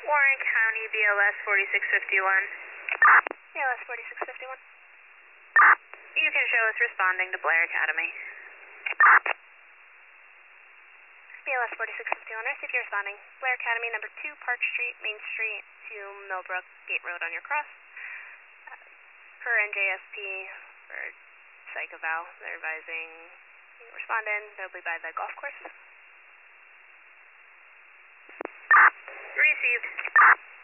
Warren County, BLS 4651. BLS 4651. You can show us responding to Blair Academy. BLS 4651, receive your responding. Blair Academy, number 2, Park Street, Main Street to Millbrook Gate Road on your cross. Per NJSP, for psych eval, they're advising respondent, they'll be by the golf course. Received.